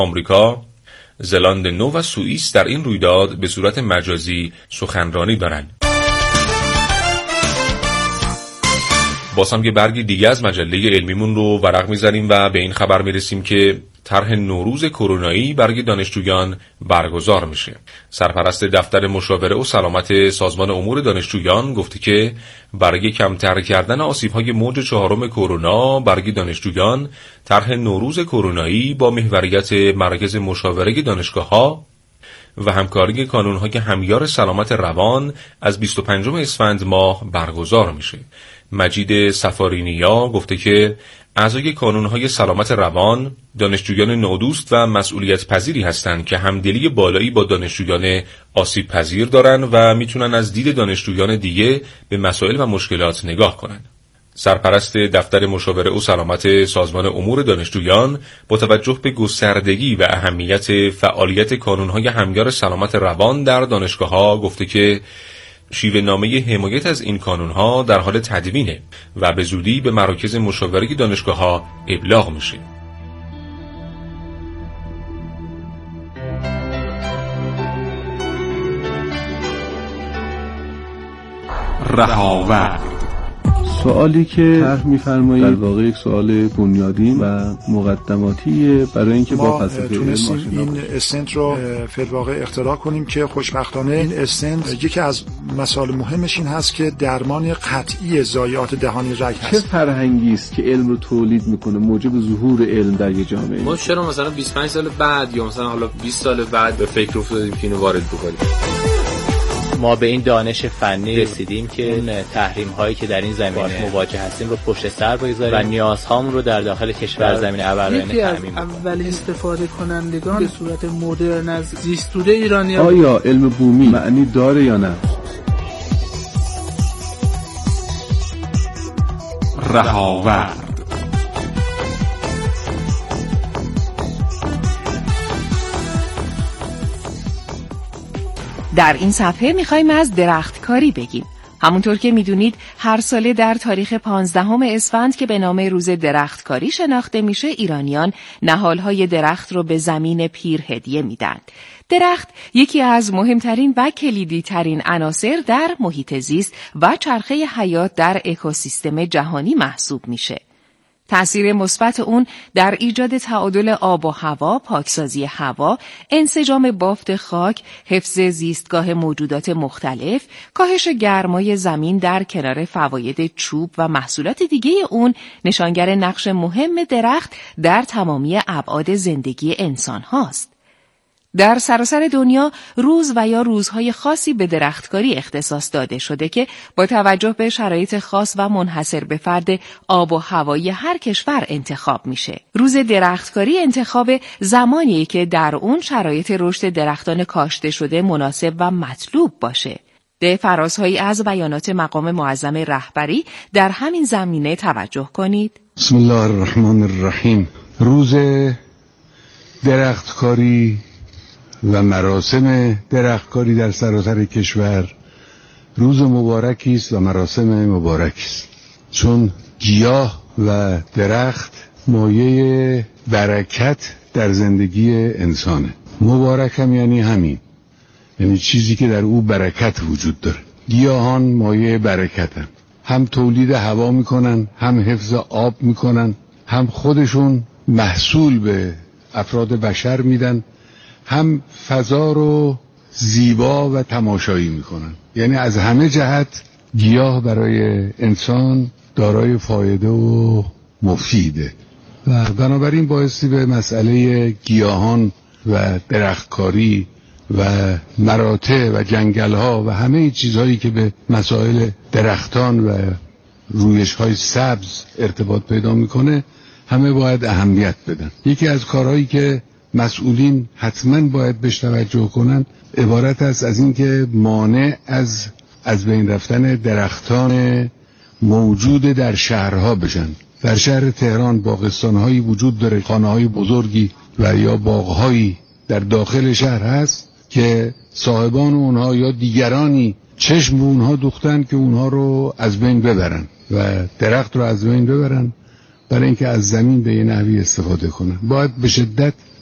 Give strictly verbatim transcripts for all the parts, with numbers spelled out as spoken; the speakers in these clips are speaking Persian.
آمریکا، زلاند نو و سوئیس در این رویداد به صورت مجازی سخنرانی دارند. باز هم یه برگی دیگه از مجله علمیمون رو ورق میزنیم و به این خبر میرسیم که طرح نوروز کرونایی برای دانشجویان برگزار میشه. سرپرست دفتر مشاوره و سلامت سازمان امور دانشجویان گفته که برای کمتر کردن آسیب‌های موج چهارم کرونا برای دانشجویان طرح نوروز کرونایی با محوریت مرکز مشاوره دانشگاه‌ها و همکاری کانون‌های همیار سلامت روان از بیست و پنجم اسفند ماه برگزار میشه. مجید سفارینیا گفته که اعضای کانون‌های سلامت روان دانشجویان نودوست و مسئولیت پذیری هستند که همدلی بالایی با دانشجویان آسیب پذیر دارن و میتونن از دید دانشجویان دیگه به مسائل و مشکلات نگاه کنن. سرپرست دفتر مشاوره و سلامت سازمان امور دانشجویان با توجه به گستردگی و اهمیت فعالیت کانون‌های همیار سلامت روان در دانشگاه‌ها گفته که شیوه نامه حمایت از این کانون‌ها در حال تدوینه و به زودی به مراکز مشاوره دانشگاه‌ها ابلاغ میشه. رهاورد سوالی که طرح می‌فرمایید در واقع یک سوال بنیادین و مقدماتیه برای اینکه با فلسفه علم آشنا بشیم. این استنت رو فی الواقع اختراع کنیم که خوشبختانه این استنت یکی از مسائل مهمش این هست که درمان قطعی ضایعات دهانی رگ هست. چه فرهنگی است که علم رو تولید میکنه موجب ظهور علم در یک جامعه؟ ما چرا مثلا بیست و پنج سال بعد یا مثلا حالا بیست سال بعد به فکر افتادیم که اینو وارد بکنیم؟ ما به این دانش فنی رسیدیم که اون تحریم هایی که در این زمینه مواجه هستیم رو پشت سر بگذاریم و نیازهامون رو در داخل کشور زمینه ابرآیینه تامین کنیم. اولین استفاده کنندگان به صورت مدرن از زیستوده ایرانی ها. آیا علم بومی معنی داره یا نه؟ رهاورد در این صفحه میخوایم از درختکاری بگیم. همونطور که میدونید هر ساله در تاریخ پانزدهم اسفند که به نام روز درختکاری شناخته میشه ایرانیان نهالهای درخت رو به زمین پیر هدیه میدن. درخت یکی از مهمترین و کلیدی ترین عناصر در محیط زیست و چرخه حیات در اکوسیستم جهانی محسوب میشه. تأثیر مثبت اون در ایجاد تعادل آب و هوا، پاکسازی هوا، انسجام بافت خاک، حفظ زیستگاه موجودات مختلف، کاهش گرمای زمین در کنار فواید چوب و محصولات دیگه اون نشانگر نقش مهم درخت در تمامی ابعاد زندگی انسان هاست. در سراسر دنیا روز و یا روزهای خاصی به درختکاری اختصاص داده شده که با توجه به شرایط خاص و منحصر به فرد آب و هوایی هر کشور انتخاب میشه. روز درختکاری انتخاب زمانیه که در اون شرایط رشد درختان کاشته شده مناسب و مطلوب باشه. به فرازهایی از بیانات مقام معظم رهبری در همین زمینه توجه کنید. بسم الله الرحمن الرحیم. روز درختکاری و مراسم درختکاری در سراسر کشور روز مبارکی است و مراسم مبارکی است، چون گیاه و درخت مایه برکت در زندگی انسانه. مبارک هم یعنی همین، یعنی چیزی که در او برکت وجود داره. گیاهان مایه برکتن، هم تولید هوا میکنن، هم حفظ آب میکنن، هم خودشون محصول به افراد بشر میدن، هم فضا رو زیبا و تماشایی میکنن. یعنی از همه جهت گیاه برای انسان دارای فایده و مفیده و بنابراین بایستی به مسئله گیاهان و درختکاری و مراتع و جنگل‌ها و همه چیزهایی که به مسائل درختان و رویش‌های سبز ارتباط پیدا میکنه همه باید اهمیت بدن. یکی از کارهایی که مسئولین حتما باید بهش توجه کنن عبارت است از این که مانع از از بین رفتن درختان موجود در شهرها بشن. در شهر تهران باغستان‌هایی وجود داره، خانه‌های بزرگی و یا باغ‌هایی در داخل شهر هست که صاحبان اونها یا دیگرانی چشم به اونها دوختن که اونها رو از بین ببرن و درخت رو از بین ببرن برای اینکه از زمین به یه نحوی استفاده کنن. باید به شدت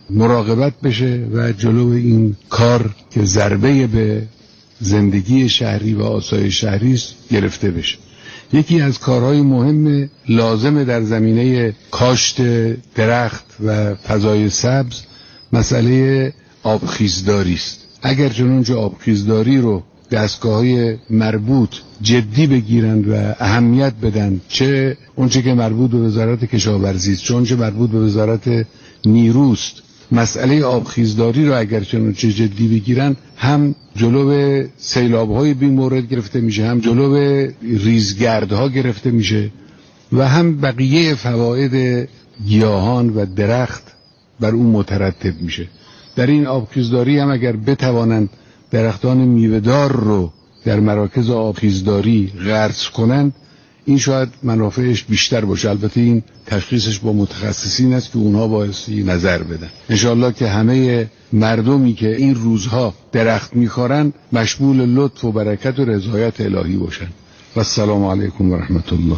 مراقبت بشه و جلو این کار که ضربه به زندگی شهری و آسایش شهری است گرفته بشه. یکی از کارهای مهم لازم در زمینه کاشت درخت و فضای سبز مسئله آبخیزداری است. اگر چنانچه آبخیزداری رو دستگاه‌های مربوط جدی بگیرند و اهمیت بدن، چه اونچه که مربوط به وزارت کشاورزی است، چه اونچه مربوط به وزارت نیروست، مسئله آبخیزداری رو اگر چنانچه جدی بگیرن، هم جلو سیلاب‌های بی مورد گرفته میشه، هم جلو ریزگردها گرفته میشه و هم بقیه فواید گیاهان و درخت بر اون مترتب میشه. در این آبخیزداری هم اگر بتوانند درختان میوه‌دار رو در مراکز آبخیزداری غرس کنند، این شاید منافعش بیشتر باشه. البته این تشخیصش با متخصصین است که اونها بایستی نظر بدن. انشالله که همه مردمی که این روزها درخت میخورن مشمول لطف و برکت و رضایت الهی باشن. و السلام علیکم و رحمت الله.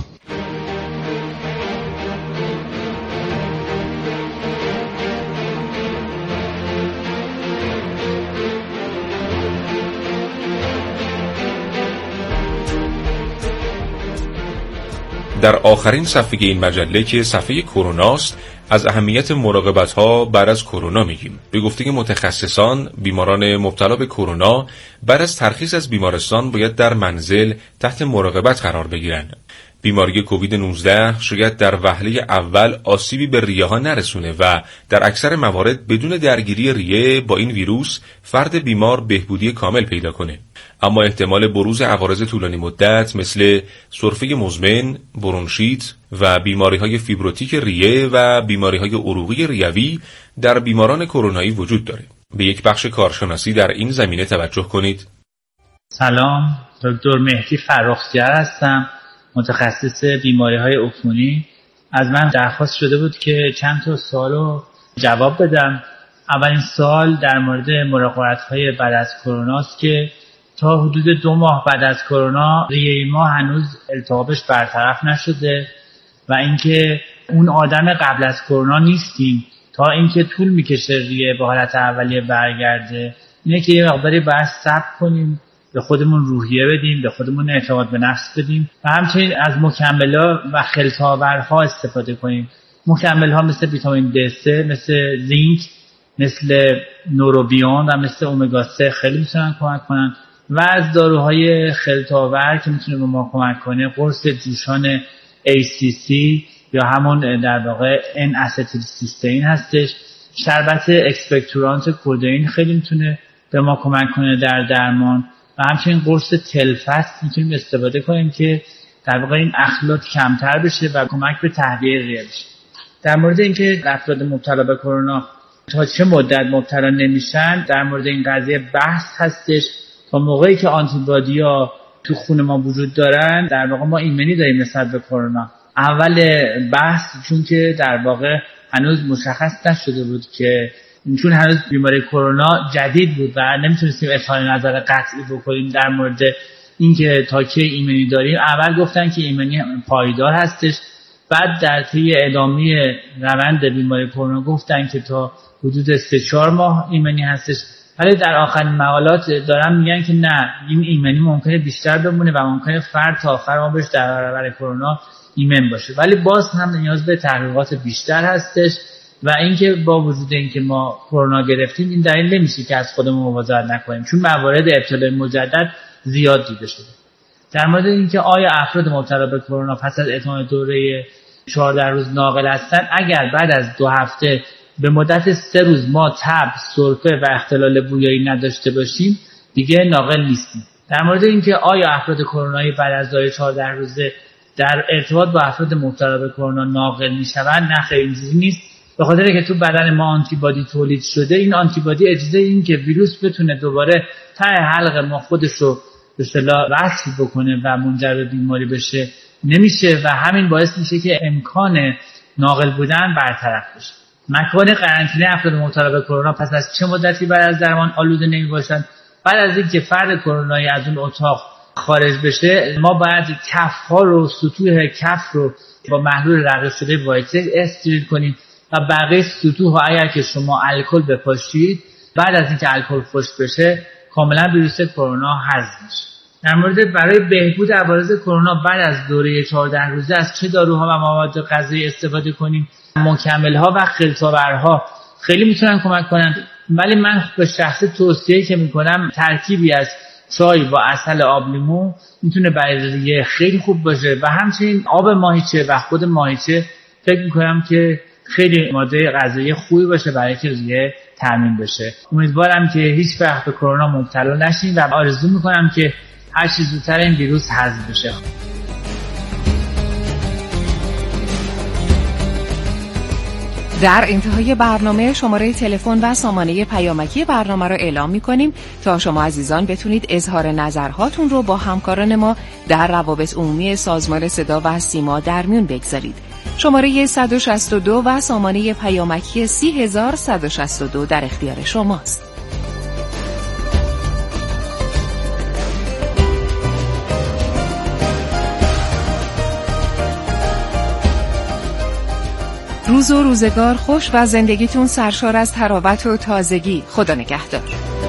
در آخرین صفحه این مجله که صفحه کروناست، از اهمیت مراقبت‌ها بعد از کرونا میگیم. به گفته متخصصان، بیماران مبتلا به کرونا بعد از ترخیص از بیمارستان باید در منزل تحت مراقبت قرار بگیرند. بیماری کووید نوزده شاید در وهله اول آسیبی به ریه ها نرسونه و در اکثر موارد بدون درگیری ریه با این ویروس فرد بیمار بهبودی کامل پیدا کنه. اما احتمال بروز عوارض طولانی مدت مثل سرفه مزمن، برونشیت و بیماری‌های فیبروتیک ریه و بیماری‌های عروقی ریوی در بیماران کرونایی وجود داره. به یک بخش کارشناسی در این زمینه توجه کنید. سلام، دکتر مهدی فرخزیار هستم، متخصص بیماری‌های عفونی. از من درخواست شده بود که چند تا سوالو جواب بدم. اولین سوال در مورد مراقبت‌های بعد از کرونا است که تا حدود دو ماه بعد از کرونا ریه ما هنوز التهابش برطرف نشده و اینکه اون آدم قبل از کرونا نیستیم تا اینکه طول میکشه ریه به حالت اولیه برگرده. اینه که یه مقداری باید صبر کنیم، به خودمون روحیه بدیم، به خودمون اعتماد به نفس بدیم و همچنین از مکمل‌ها و خلط‌آورها استفاده کنیم. مکمل‌ها مثل ویتامین دی سه، مثل زینک، مثل نوروبیون و مثل اومگا سه خیلی میتونن کمک کنن و از داروهای خلط‌آور که میتونه به ما کمک کنه قرص جوشان ای سی سی یا همون در واقع ان استیل سیستین هستش. شربت اکسپکتورانت کدئین خیلی میتونه به ما کمک کنه در درمان و همچنین قرص تلفست میتونیم استفاده کنیم که در واقع این اخلاط کمتر بشه و کمک به تهویه ریه بشه. در مورد اینکه افراد مبتلا به کرونا تا چه مدت مبتلا نمیشن، در مورد این قضیه بحث هستش. تا موقعی که آنتیبادی‌ها تو خون ما وجود دارن در واقع ما ایمنی داریم نسبت به کرونا. اول بحث چون که در واقع هنوز مشخص نشده بود که چون هنوز بیماری کرونا جدید بود و نمیتونستیم اظهار نظر قطعی بکنیم در مورد اینکه تا کی ایمنی داریم. اول گفتن که ایمنی پایدار هستش، بعد در طی ادامه روند بیماری کرونا گفتن که تا حدود سه چهار ماه ایمنی هستش، ولی در آخرین مقالات دارن میگن که نه، این ایمنی ممکنه بیشتر بمونه و ممکنه فرد تا آخر ما بهش در برابر کرونا ایمن باشه، ولی باز هم نیاز به تحقیقات بیشتر هستش و اینکه با وجود اینکه ما کرونا گرفتیم این دلیل نمیشه که از خودمون مواظبت نکنیم، چون موارد ابتلای مجدد زیاد دیده شده. در مورد اینکه آیا افراد مبتلا به کرونا پس از اتمام دوره چهارده روز ناقل هستن، اگر بعد از دو هفته به مدت سه روز ما تب، سرفه و اختلال بویایی نداشته باشیم دیگه ناقل نیستیم. در مورد اینکه آیا افراد کرونایی بعد از دوره چهارده روزه در ارتباط با افراد مبتلا به کرونا ناقل میشوند، نه خیلی اینجوری نیست. به خاطر که تو بدن ما آنتیبادی تولید شده، این آنتیبادی اجازه این که ویروس بتونه دوباره ته حلق ما خودش رو به اصطلاح وصل بکنه و منجر به بیماری بشه نمیشه و همین باعث میشه که امکان ناقل بودن برطرف بشه. مکان قرنطینه افراد مبتلا به کرونا پس از چه مدتی بعد از درمان آلوده نمیباشند؟ بعد از اینکه فرد کرونایی از اون اتاق خارج بشه، ما باید کف‌ها رو، سطوح کف رو با محلول رقیق شده وایتک استریل کنیم و بقیه سطوح اگر که شما الکل بپاشید بعد از اینکه الکل خشک بشه کاملا ویروس کرونا حذف میشه. در مورد برای بهبود عوارض کرونا بعد از دوره چهارده روزه از چه داروها و مواد غذایی استفاده کنیم؟ مکمل‌ها و خلط‌آورها خیلی میتونن کمک کنن، ولی من به شخص توصیه که میکنم ترکیبی از چای با عسل آب لیمو میتونه برای ریه خیلی خوب باشه و همچنین آب ماهیچه و خود ماهیچه فکر میکنم که خیلی ماده غذایی خوبی باشه برای که ریه تامین بشه. امیدوارم که هیچ وقت به کرونا مبتلا نشین و آرزو میکنم که هر چیز زودتر این ویروس حذف بشه. در انتهای برنامه شماره تلفن و سامانه پیامکی برنامه رو اعلام می‌کنیم تا شما عزیزان بتونید اظهار نظرهاتون رو با همکاران ما در روابط عمومی سازمان صدا و سیما در میون بگذارید. شماره صد و شصت و دو و سامانه پیامکی سی هزار و صد و شصت و دو در اختیار شماست. روز و روزگار خوش و زندگیتون سرشار از تراوت و تازگی. خدا نگهدار.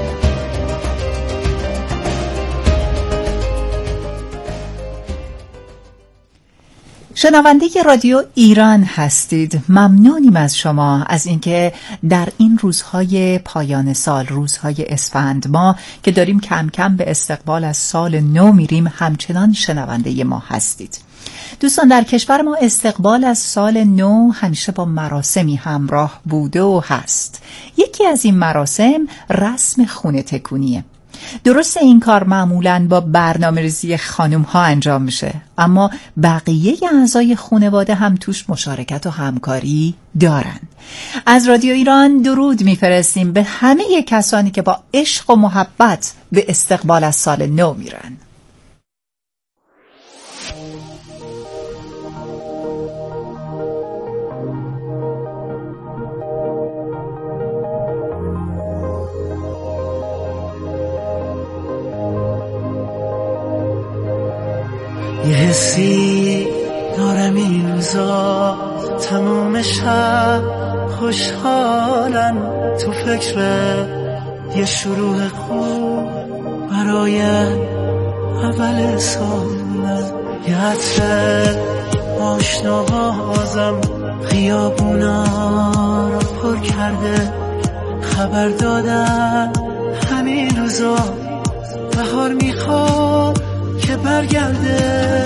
شنونده رادیو ایران هستید. ممنونیم از شما از اینکه در این روزهای پایان سال، روزهای اسفند ما که داریم کم کم به استقبال از سال نو میریم، همچنان شنونده ما هستید. دوستان، در کشور ما استقبال از سال نو همیشه با مراسمی همراه بوده و هست. یکی از این مراسم رسم خونه تکونیه. درسته این کار معمولاً با برنامه‌ریزی خانم ها انجام میشه، اما بقیه اعضای خانواده هم توش مشارکت و همکاری دارن. از رادیو ایران درود میفرستیم به همه کسانی که با عشق و محبت به استقبال از سال نو میرن. یه حسی دارم این روزا، تمام شب خوشحالم، تو فکر یه شروع خوب برای اول سالم. یه عطر آشنا بازم خیابونا رو پر کرده، خبر دادن همین روزا بهار میخواد که برگرده.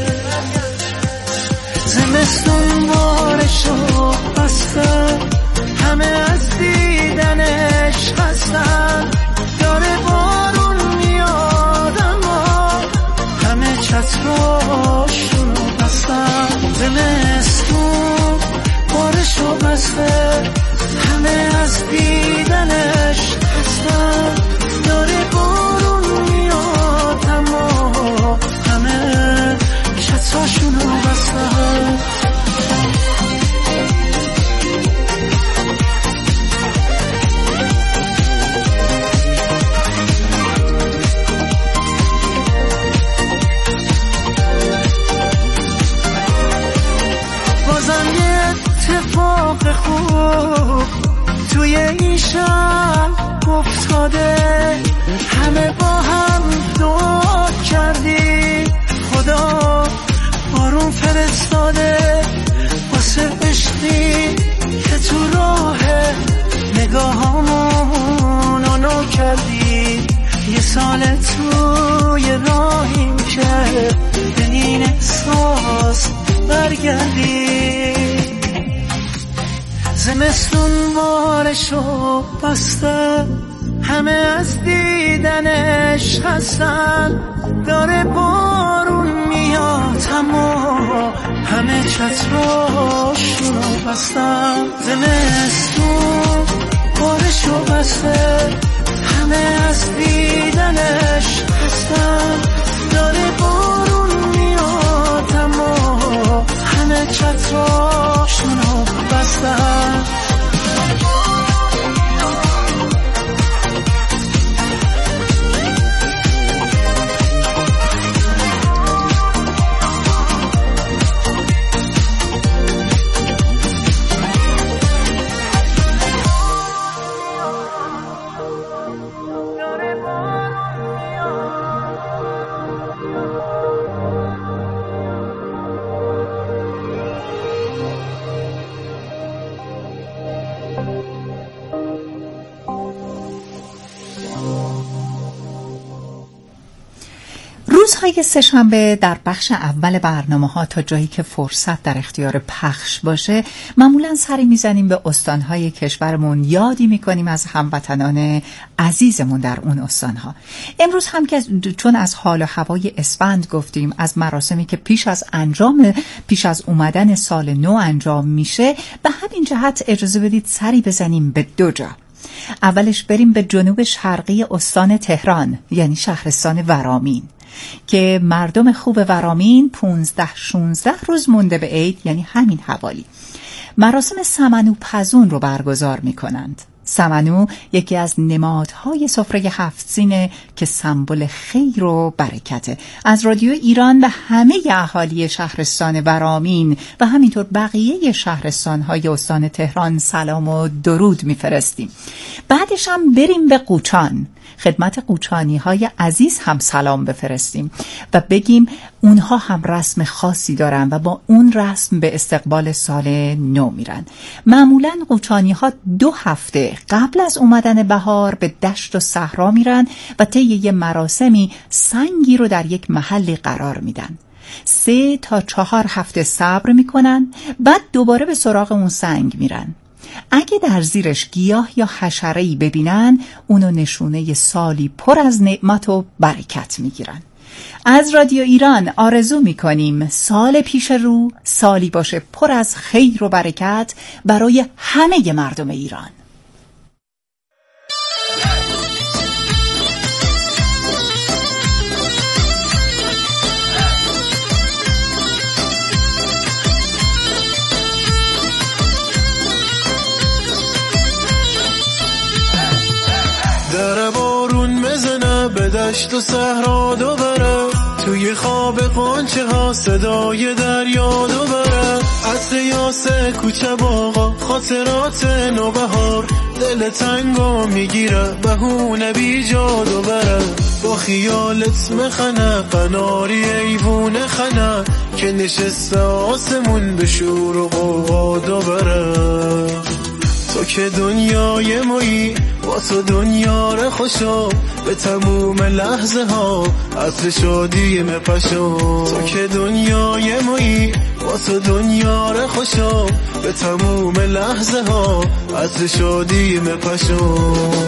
زمستون بارشو بسته، همه از دیدنش هستن، داره بارون میاد اما همه چتراشونو بستن. زمستون بارشو بسته، همه از دیدنش هستن، داره بارون میاد اما همه چتراشونو بستن. بازم یه اتفاق خوب توی این شب افتاده، همه با هم دعا کردی خدا بارون فرستاده، واسه عشقی که تو راه نگاهامونو نو کردی. یه سال توی راهیم که به این احساس برگردی. زمستون بارشو بسته، همه از دیدنش هستن، داره بارون میاد اما همه چتراشونو بستن. زمستون بارشو بسته، همه از دیدنش هستن، داره بارون میاد اما همه چتراشونو بستن. روزهای سه‌شنبه در بخش اول برنامه‌ها تا جایی که فرصت در اختیار پخش باشه معمولاً سری میزنیم به استانهای کشورمون، یادی میکنیم از هموطنان عزیزمون در اون استانها. امروز هم که چون از حال و هوای اسفند گفتیم، از مراسمی که پیش از انجام پیش از اومدن سال نو انجام میشه، به همین جهت اجازه بدید سری بزنیم به دو جا. اولش بریم به جنوب شرقی استان تهران، یعنی شهرستان ورامین، که مردم خوب ورامین پونزده شونزده روز مونده به عید، یعنی همین حوالی، مراسم سمنو پزون رو برگزار می کنند. سمنو یکی از نمادهای سفره هفت سینه که سمبل خیر و برکته. از رادیو ایران به همه اهالی شهرستان ورامین و همینطور بقیه شهرستان‌های استان تهران سلام و درود می‌فرستیم. بعدش هم بریم به قوچان، خدمت قوچانی های عزیز هم سلام بفرستیم و بگیم اونها هم رسم خاصی دارن و با اون رسم به استقبال سال نو میرن. معمولاً قوچانی ها دو هفته قبل از اومدن بهار به دشت و صحرا میرن و طی یه مراسمی سنگی رو در یک محلی قرار میدن. سه تا چهار هفته صبر میکنن، بعد دوباره به سراغ اون سنگ میرن. اگه در زیرش گیاه یا حشره‌ای ببینن، اونو نشونه سالی پر از نعمت و برکت میگیرن. از رادیو ایران آرزو میکنیم سال پیش رو سالی باشه پر از خیر و برکت برای همه مردم ایران. در بارون بزنه به دشت و صحرا دوباره، توی خواب قنچه ها صدای دریا دوباره، عطر یاسه کوچه باغا خاطرات نوبهار، دل تنگا میگیره بهونه بی جا دوباره، با خیالت مخنه قناری ایوونه خنه، که نشسته آسمون به شور و قوقا دوباره. تو که دنیای مایی با تو دنیا رو خوشو، به تموم لحظه ها عطر شادی مپشو. تو که دنیای مایی با تو دنیا رو خوشو، به تموم لحظه ها عطر شادی مپشو.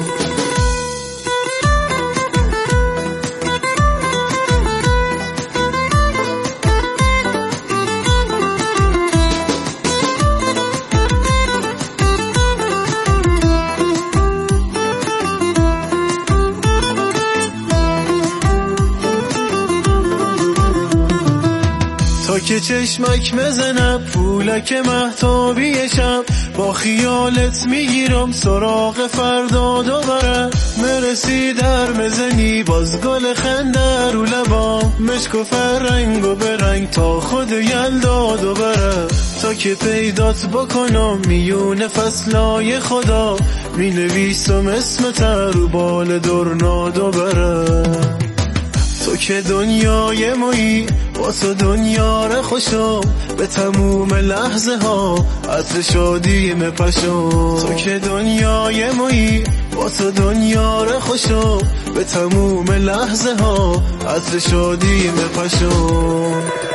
که چشمک مزنم پولک مهتابی شب، با خیالت میگیرم سراغ فردا دوباره، مرسی در مزنی باز گل خنده رو لبام، مشک و فرنگ و برنگ تا خود یلدا دوباره. تا که پیدات بکنم میون فصلای خدا، می نویسم اسمت رو بال درنا دوباره. تو که دنیای مایی با تو دنیا رو خوشو، به تموم لحظه ها عطر شادی مپشو. تو که دنیای مایی با تو دنیا رو خوشو، به تموم لحظه ها عطر شادی مپشو.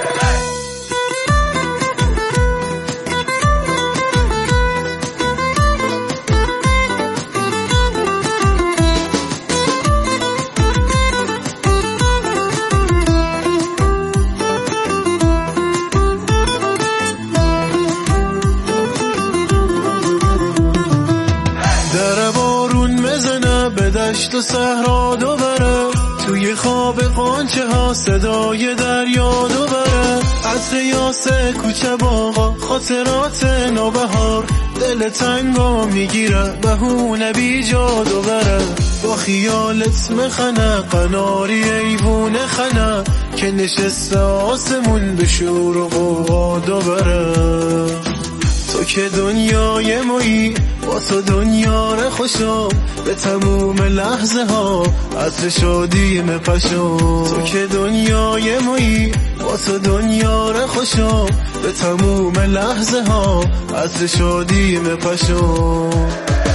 دشت و صحرا دوباره، توی خواب قنچه ها صدای دریا دوباره، عطر یاسه کوچه باغا خاطرات نوبهار، دل تنگا میگیره بهونه بی جا دوباره، با خیالت مخنه قناری ایوونه خنه، که نشسته آسمون به شور و قوقا دوباره. تو تو که دنیای مایی، با تو دنیا رو خوشم، به تموم لحظه ها عطر شادی مپشم. تو که دنیای مایی، با تو دنیا رو خوشم، به تموم لحظه ها عطر شادی مپشم.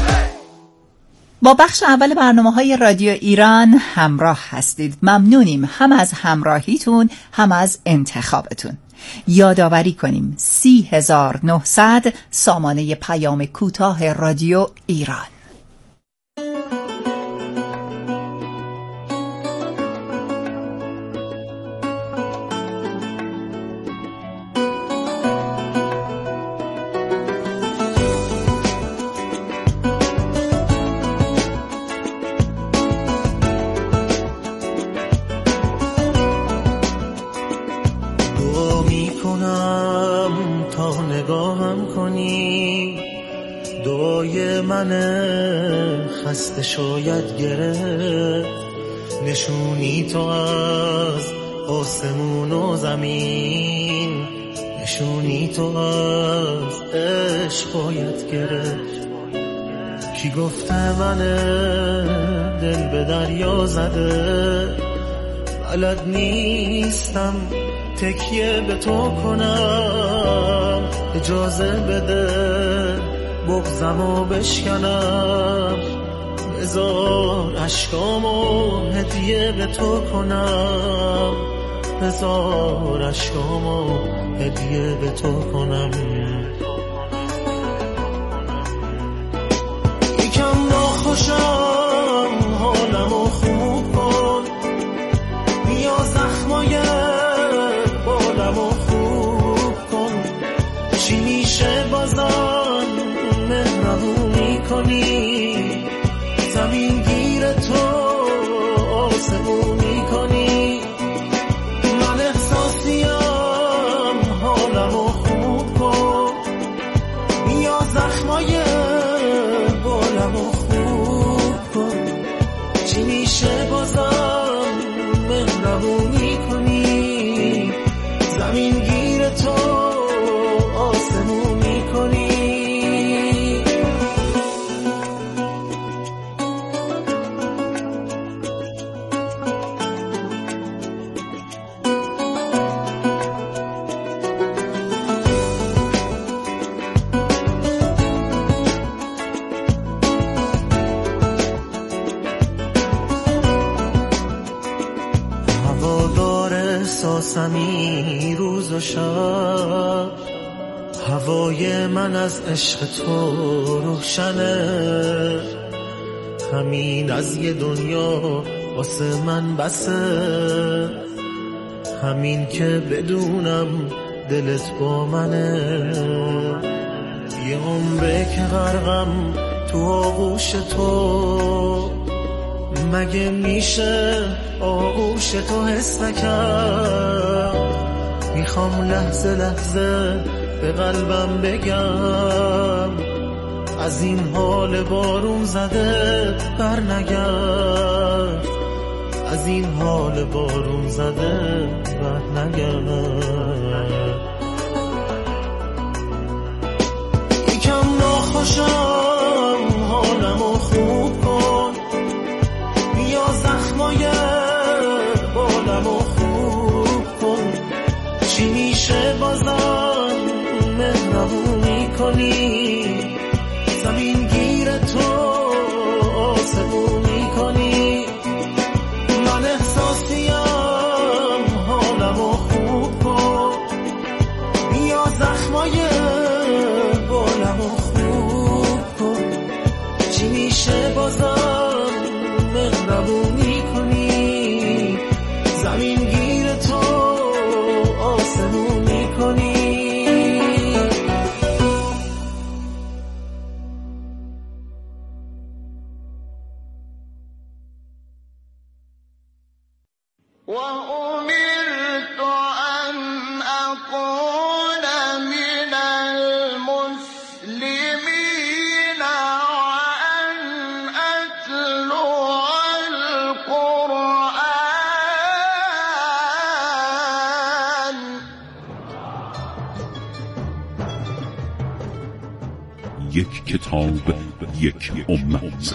با بخش اول برنامه‌های رادیو ایران همراه هستید. ممنونیم هم از همراهیتون هم از انتخابتون. یادآوری کنیم سی هزار و نهصد سامانه پیام کوتاه رادیو ایران. خسته شاید گرفت نشونی تو از آسمون و زمین، نشونی تو از عشق باید گرفت. کی گفته من دل به دریا زده، بلد نیستم تکیه به تو کنم، اجازه بده بغضمو بشکنم، بذار عشقامو هدیه به تو کنم، بذار عشقامو هدیه به تو کنم. یکم ناخوشم حالمو خوب کن، بیا زخمای بالمو خوب کن، چی میشه بازم مهربونی کنی، زمین گیر تو آسمونی کنی. من احساسیم حالمو خوب کن، بیا زخمای بالمو خوب کن، چی میشه بازم مهربونی کنی، زمین گیر تو آسمونی کنی. روز و شب هوای من از عشق تو روشنه، همین از یه دنیا واسه من بسه، همین که بدونم دلت با منه. یه عمره که غرقم تو آغوش تو، مگه میشه آغوش تو حس نکرد؟ میخوام لحظه لحظه به قلبم بگم، از این حال بارون زده بر نگرد، از این حال بارون زده بر نگرد. یکم ناخوشم حالمو خوب کن، بیا زخمای بالمو خوب کن، چی میشه بازم مهربونی کنی، زمین گیر تو آسمونی کنی. من احساسیم حالمو خوب کن، بیا زخمای بالمو خوب کن، چی میشه بازم مهربونی کنی، زمین گیر تو آسمونی کنی. وأمرت أن أكون من المسلمين وأن أتلو القرآن. یک کتاب یک امت.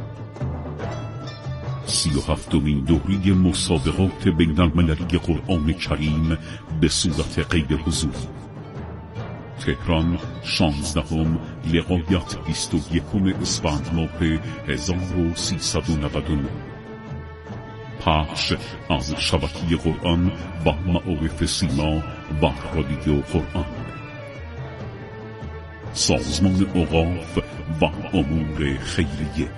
سی و هفتمین دوره مسابقات بین المللی قرآن کریم به صورت غیر حضوری. تهران، شانزدهم لقایت بیست و یکم اسفند ماه هزار و سیصد و نود و نه. پخش از شبکه قرآن و معارف سیما و رادیو قرآن. سازمان اوقاف و امور خیریه.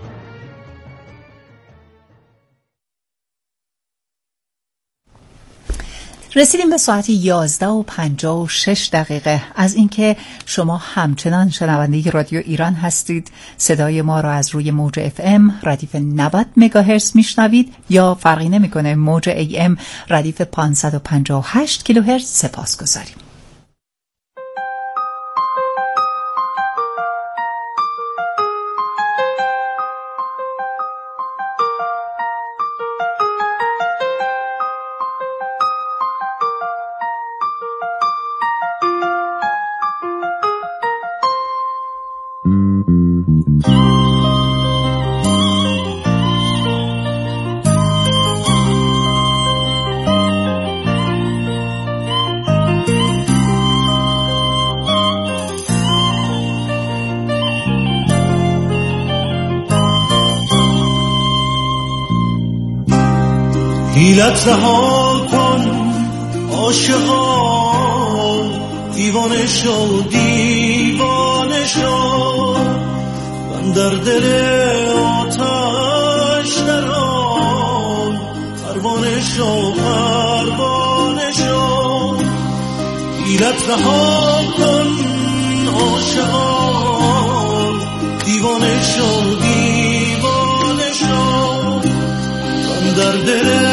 رسیدیم به ساعت یازده و پنجاه و شش دقیقه از اینکه شما همچنان شنونده رادیو ایران هستید. صدای ما را از روی موج اف ام ردیف نود مگاهرتز میشنوید یا فرقی نمیکنه موج ای ام ردیف پانصد و پنجاه و هشت کیلوهرتز. سپاس گذاریم. حیلت رها کن عاشقا، دیوانه شو دیوانه شو، من در دل آتش درآی، پروانه شو پروانه شو. حیلت رها کن عاشقا، دیوانه شو دیوانه شو، من در دل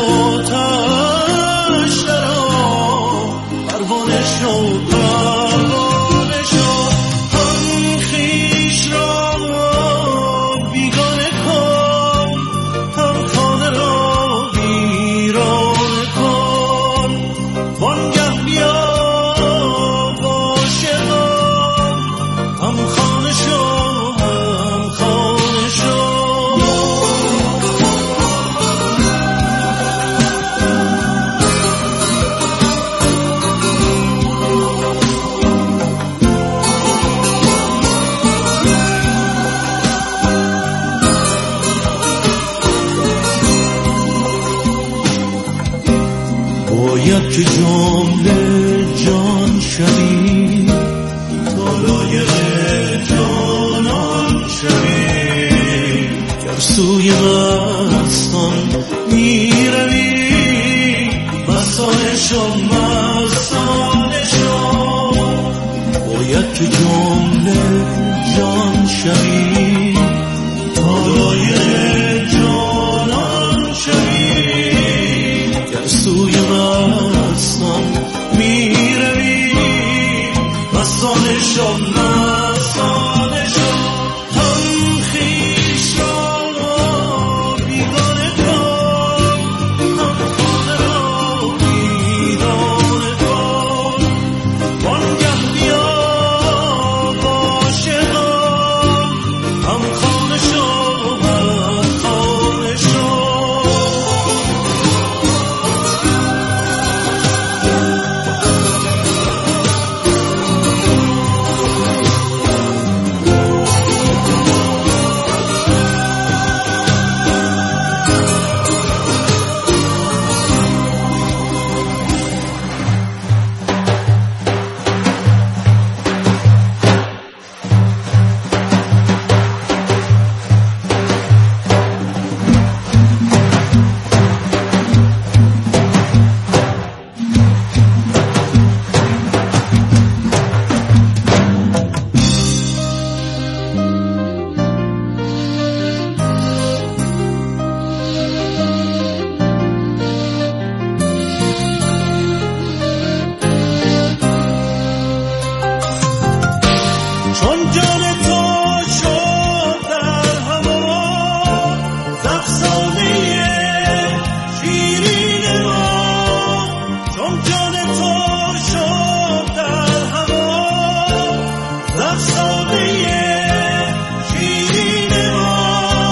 که جمله جان شوی، بالای جانان شوی، گر سوی مستان می روی، مستانه شو مستانه شو. باید که جمله